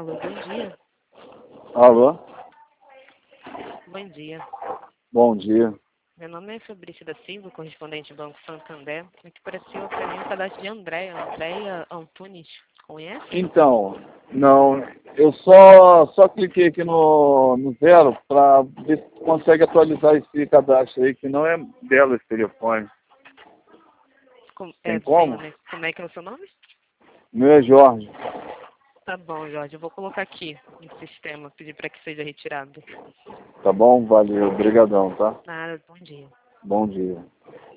Alô, bom dia. Alô? Bom dia. Bom dia. Meu nome é Fabrício da Silva, correspondente do Banco Santander. Aqui apareceu para mim o cadastro de Andréia Antunes. Conhece? Então, não, eu só cliquei aqui no zero para ver se consegue atualizar esse cadastro aí, que não é dela esse telefone. Tem Do senhor, como? né? Como é que é o seu nome? Meu é Jorge. Tá bom, Jorge. Eu vou colocar aqui no sistema, pedir para que seja retirado. Tá bom? Valeu. Obrigadão, tá? Nada, bom dia. Bom dia.